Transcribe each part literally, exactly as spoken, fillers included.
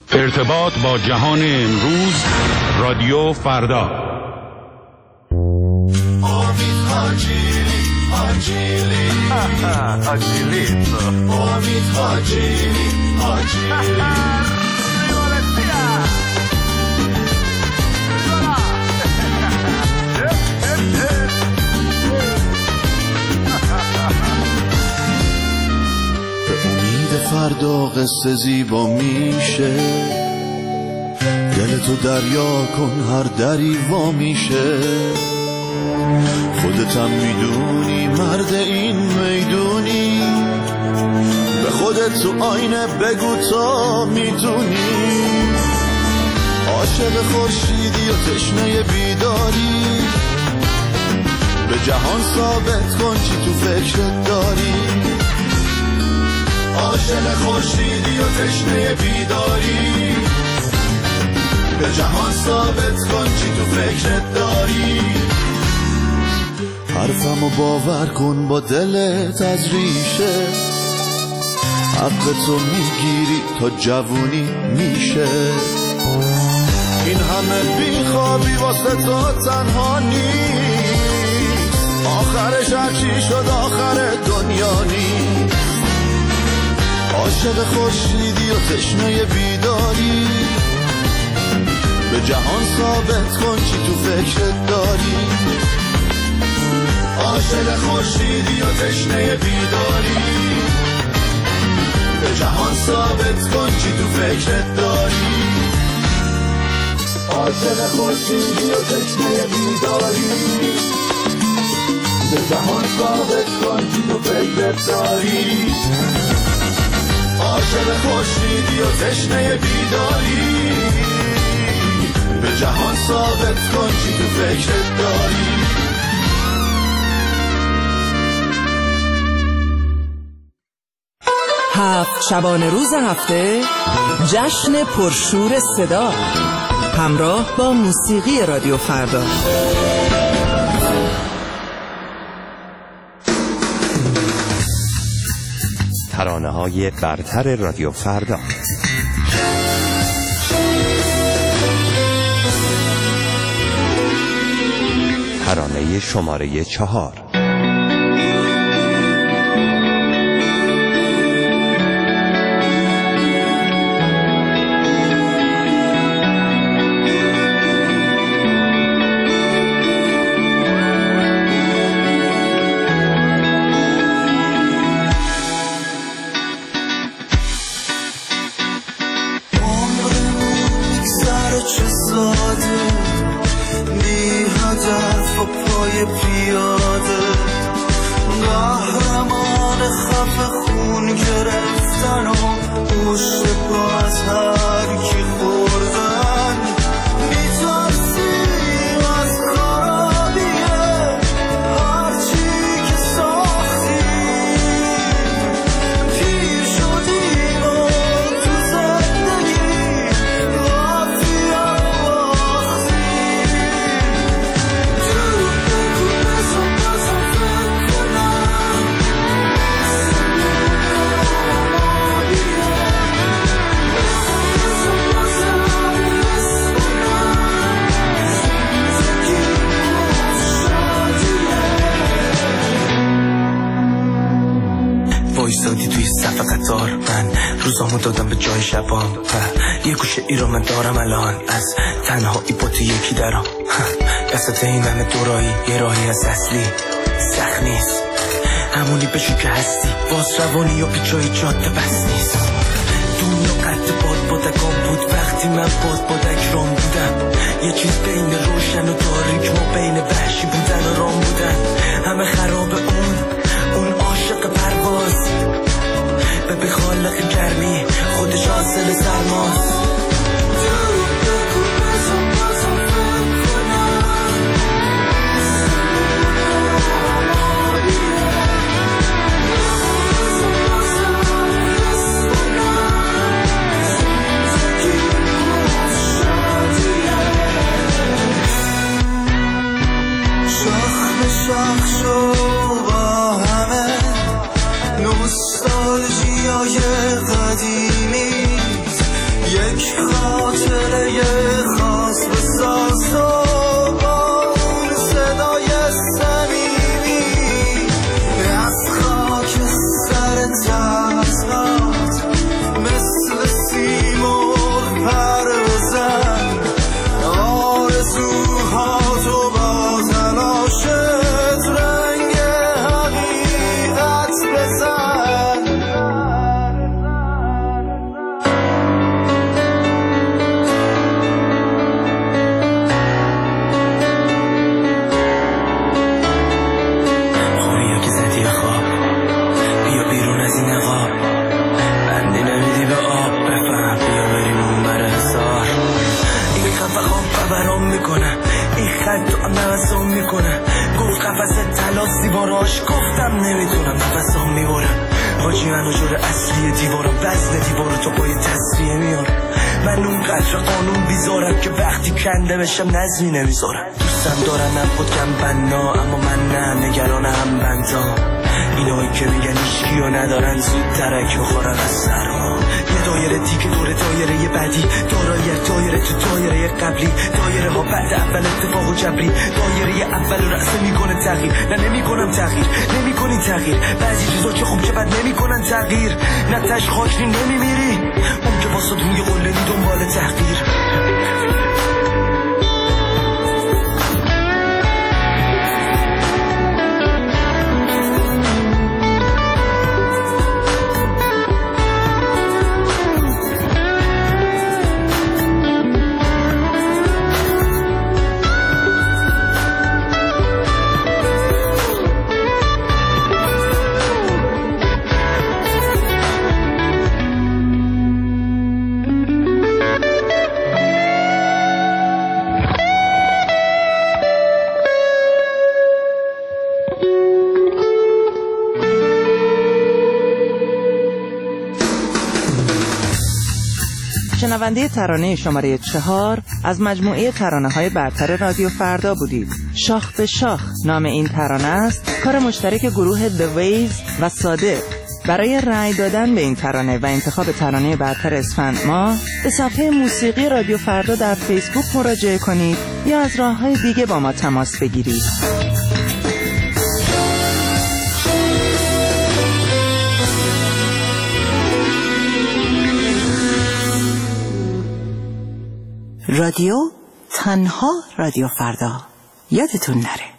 ارتباط با جهان امروز، رادیو فردا. امید حاجیلی حاجیلی حاجیلی امید حاجیلی حاجیلی فردا قصه زیبا میشه، دل تو دریا کن هر دری وا میشه. خودتم میدونی مرد این میدونی، به خودت تو آینه بگو تا میتونی. عاشق خورشیدی و تشنه بیداری، به جهان ثابت کن چی تو فکرت داری. عاشق خورشیدی و تشنه بیداری، به جهان ثابت کن چی تو فکرت داری. حرفمو باور کن با دلت از ریشه، حق تو میگیری تا جوونی میشه. این همه بیخوابی واسه تو تنها نیست، آخرش هرچی شد آخر دنیا نیست. عاشق خورشیدی و تشنه بیداری، به جهان ثابت کن چی تو فکرت داری. عاشق خورشیدی و تشنه بیداری، به جهان ثابت کن چی تو فکرت داری. عاشق خورشیدی و تشنه بیداری، به جهان ثابت کن چی تو فکرت داری. عاشق خورشیدی و تشنه بیداری، به جهان ثابت کن چی تو فکرت داری. هفت شبانه روز هفته، جشن پرشور صدا، همراه با موسیقی رادیو فردا. ترانه‌های برتر رادیو فردا. ترانه شماره چهار. دادم به جای شبان و یه گوشه ای رو من دارم الان، از تنهایی با تو یکی درام. دست این همه دورایی یه راهی از اصلی سخت نیست، همونی بشو که هستی باز روانی یا پیچای جاده بس نیست. دنیا قد باد بادکان بود وقتی من باد بادک رام بودم، یه چیز بین روشن و تاریک ما بین وحشی بودن و رام بودن. همه خراب اون اون عاشق پرواز به به خالق گرمی خودش حاصل سرماست. شاخ شو با همه نوستالژیای قدیمی، یه یک خاطره خاص بساز و با اون صدای صمیمی از خاک سر تسلات مثل سیمرغ پر بزن آرزوها تو با تلاشت رنگ حقیقت بزن. خوبیه که زدی خواب بیا بیرون از این نقاب بندی نمیدی به آب بفهم بیا بریم اون بر هزار این خفه خواب برام میکنه این خط تو نوزام میکنه گفت قفص تلاس دیواراش گفتم نمیتونم نفسام میبارم حاجی منو جور اصلی دیوارم وزن دیوارو تو پای تصریه میارم من اون قدر قانون بیزارم که وقتی کنده بشم نظمی نمیذارم دوستم دارم من خودم بنا اما من نه نگران هم بندا اینایی که میگن ایشگیو ندارن زود ترک بخورن از سرما یه دایره دیگه دور دایره یه بعدی دارایی دایره تو دایره قبلی دایره ها بعد اول اتفاق و جبری دایره اول رأسه میکنه تغییر نه نمیکنم تغییر نمیکنی تغییر بعضی چیزا که خوب چه بد نمیکنن تغییر نه تش خاکری نمیمیری اون که واسه روی قله می دنبال تحقیر. شنونده ترانه شماره چهار از مجموعه ترانه‌های برتر رادیو فردا بودید. شاخ به شاخ نام این ترانه است، کار مشترک گروه The Waves و صادق. برای رأی دادن به این ترانه و انتخاب ترانه برتر اسفند ماه به صفحه موسیقی رادیو فردا در فیسبوک مراجعه کنید یا از راه‌های دیگه با ما تماس بگیرید. رادیو تنها رادیو فردا یادتون نره.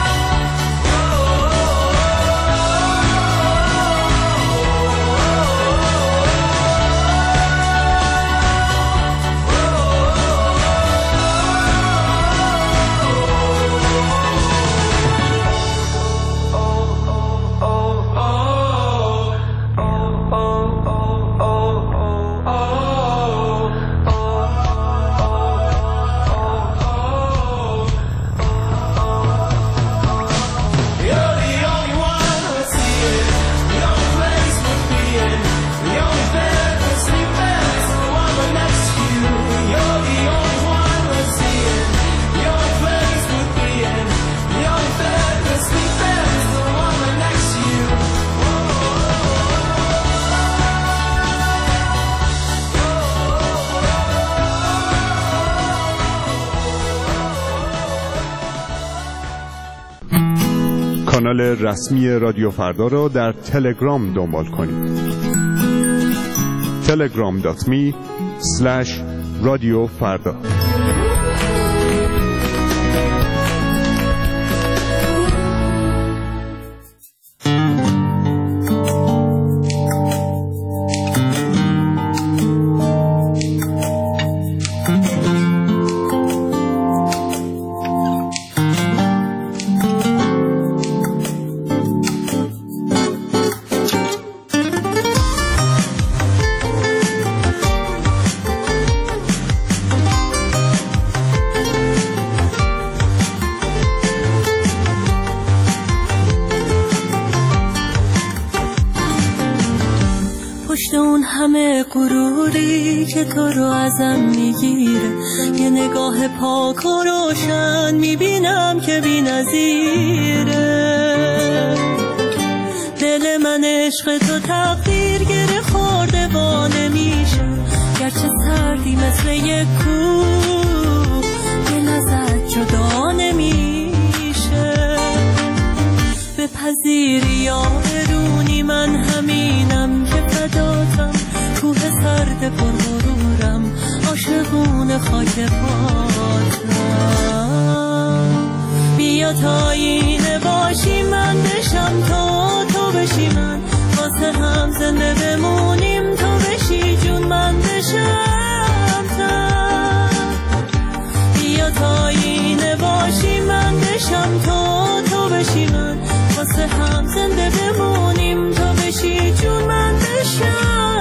Oh کانال رسمی رادیو فردا را در تلگرام دنبال کنید. تلگرام دات می اسلش رادیو فردا. غروری که تو رو ازم میگیره، یه نگاه پاک و روشن میبینم که بی نظیره. دل من عشق تو تقدیر گره خورده با نمیشه، گرچه سردی مثل یک کوه دل ازت جدا نمیشه. بپذیری یا برونی من همینم که فداتم، کوه سرد پر غرورم عاشقون خاک پاتم. بیا تا اینه باشی من بشم تا تو بشی من، واسه هم زنده بمونیم تو بشی جون من بشم تن. بیا تا اینه باشی من بشم تا تو بشی من، واسه هم زنده بمونیم تو بشی جون من بشم.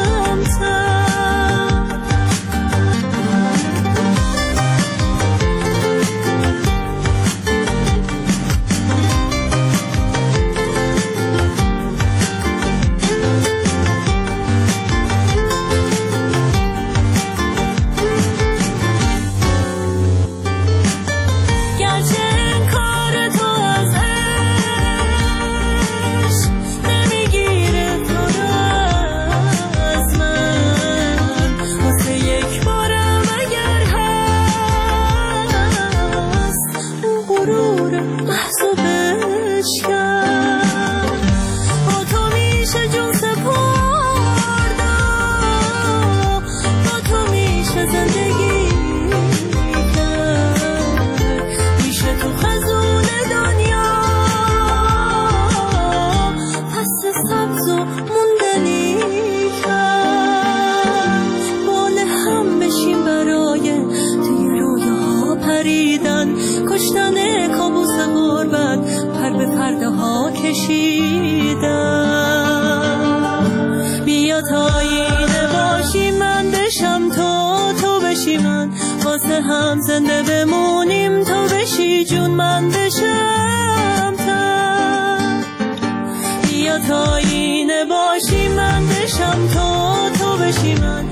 بیا تا اینه باشی من بشم تا تو بشی من، واسه هم زنده بمونیم تو بشی جون من بشم تن. بیا تا اینه باشی من بشم تا تو بشی من،